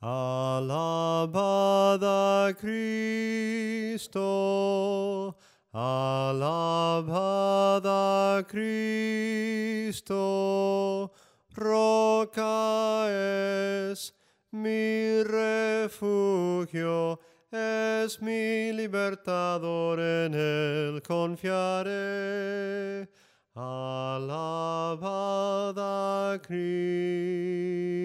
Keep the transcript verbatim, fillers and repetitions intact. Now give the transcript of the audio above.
Alabad a Cristo, alabad a Cristo, roca es mi refugio, es mi libertador, en él confiaré. Alabad a Cristo.